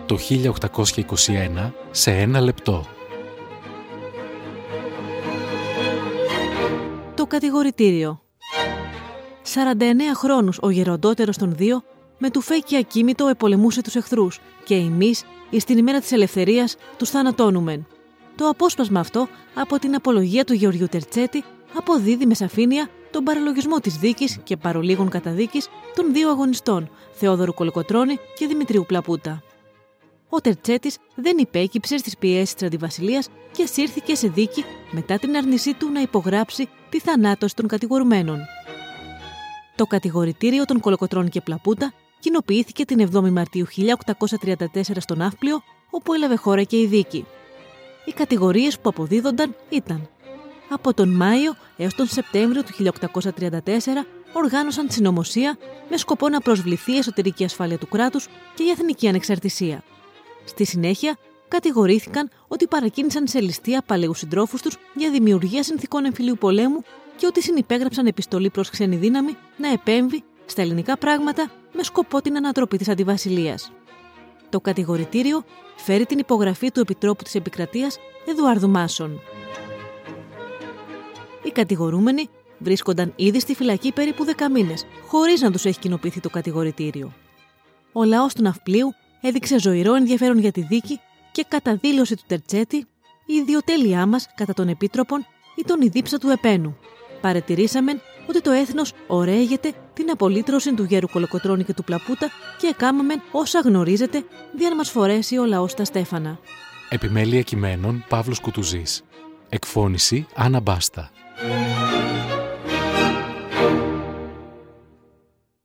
το 1821 σε 1 λεπτό. Το κατηγορητήριο. 49 χρόνους ο γεροντότερος των δύο, με τουφέκι ακίμητο επολεμούσε τους εχθρούς και εμείς, εις την ημέρα της ελευθερίας, τους θανατώνουμεν. Το απόσπασμα αυτό από την απολογία του Γεωργίου Τερτσέτη αποδίδει με σαφήνεια τον παραλογισμό της δίκης και παρολίγων καταδίκης των δύο αγωνιστών, Θεόδωρου Κολοκοτρώνη και Δημητρίου Πλαπούτα. Ο Τερτσέτης δεν υπέκυψε στις πιέσεις της Αντιβασιλείας και σύρθηκε σε δίκη μετά την άρνησή του να υπογράψει τη θανάτωση των κατηγορουμένων. Το κατηγορητήριο των Κολοκοτρώνη και Πλαπούτα κοινοποιήθηκε την 7η Μαρτίου 1834 στον Ναύπλιο, όπου έλαβε χώρα και η δίκη. Οι κατηγορίες που αποδίδονταν ήταν: από τον Μάιο έως τον Σεπτέμβριο του 1834 οργάνωσαν συνωμοσία με σκοπό να προσβληθεί η εσωτερική ασφάλεια του κράτους και η εθνική ανεξαρτησία. Στη συνέχεια, κατηγορήθηκαν ότι παρακίνησαν σε ληστεία παλαιούς συντρόφους τους για δημιουργία συνθηκών εμφυλίου πολέμου και ότι συνυπέγραψαν επιστολή προς ξένη δύναμη να επέμβει στα ελληνικά πράγματα με σκοπό την ανατροπή της Αντιβασιλείας. Το κατηγορητήριο φέρει την υπογραφή του Επιτρόπου της Επικρατείας Εδουάρδου Μάσον. Οι κατηγορούμενοι βρίσκονταν ήδη στη φυλακή περίπου 10 μήνες, χωρίς να τους έχει κοινοποιηθεί το κατηγορητήριο. Ο λαός του Ναυπλίου έδειξε ζωηρό ενδιαφέρον για τη δίκη και κατά δήλωση του Τερτσέτη, η ιδιοτέλειά μας κατά των Επίτροπων ήταν η δίψα του επένου. Παρατηρήσαμεν ότι το έθνος ωραίγεται την απολύτρωση του γέρου Κολοκοτρώνη και του Πλαπούτα και εκάμαμεν όσα γνωρίζετε δια να μας φορέσει ο λαός τα στέφανα. Επιμέλεια κειμένων Παύλος Κουτουζής. Εκφώνηση Άννα Μπάστα.